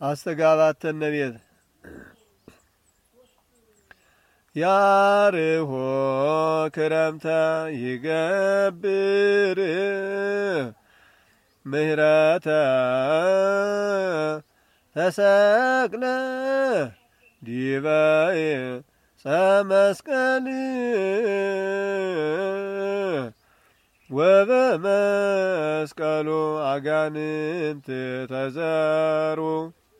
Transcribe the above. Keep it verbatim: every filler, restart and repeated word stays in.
አስተጋባተነ ቤት ያርሆ ክረምተ ይገብር ምህረተ ተሰቅለ ዲበ ዕፀ መስቀል ወበመስቀሉ አጋንንት ተዘሩ